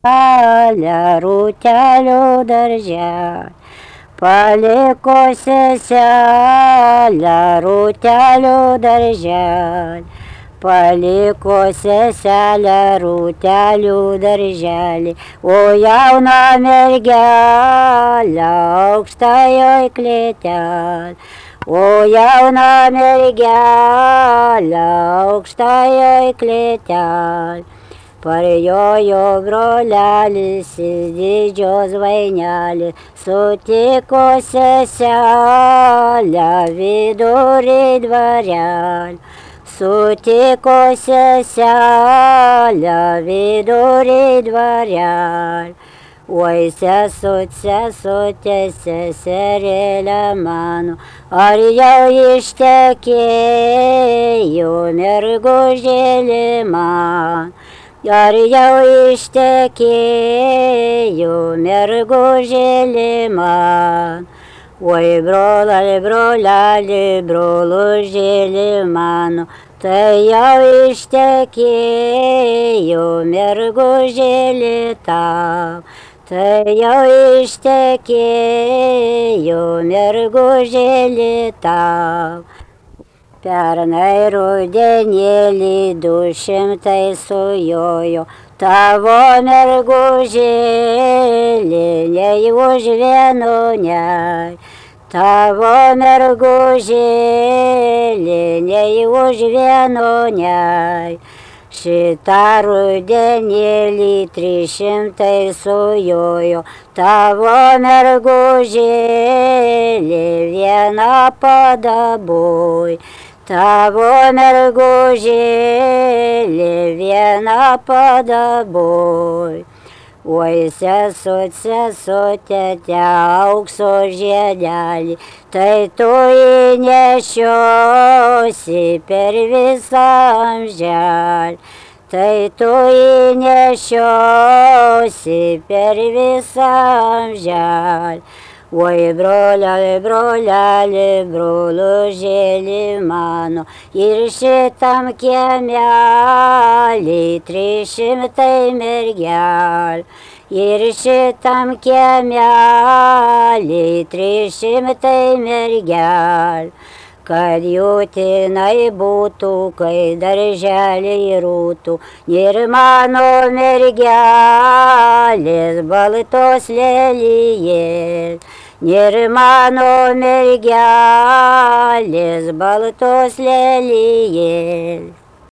rūtelių darželį. Paliko seselę rūtelių darželį. Paliko seselę rūtelių darželį. O jauna mergelė aukštajoj klėtelį. O jauna mergelė aukštajoj klėtelį. Parjojo brolelis iš didžios vainelės, sutiko seselę vidury dvarelį. Sutiko seselę vidury dvarelį. Oi sesutė, seserėlė mano, ar jau ištekėjo mergužėlė man? Ar jau ištekėjo mergužėlė man? Oi broleli, brolužėlė mano, tai jau ištekėjo mergužėlė tau. Tai jau ištekėjo mergužėlė tau. Pernai rudenėlį 200 sujojo, tavo mergužėlė nei už vienu nei. Tavo mergužėlė nei už vienu nei. Šitą rudenėlį 300 sujojo, tavo mergužėlė viena padaboj. Tavo mergužėlė viena padaboj. Oi sesutė, te aukso žiedelį, tai tu įnešiosi per visą amželį. Tai tu įnešiosi per visą amželį. Oi broleli, brolužėlė mano, ir šitam kiemelį 300 mergelių. Ir šitam kiemelį 300 mergelių. Kad jų tinai būtų, kai darželiai rūtų, ir mano mergelės baltos lelijės. Ir mano mergelės baltos lelijės.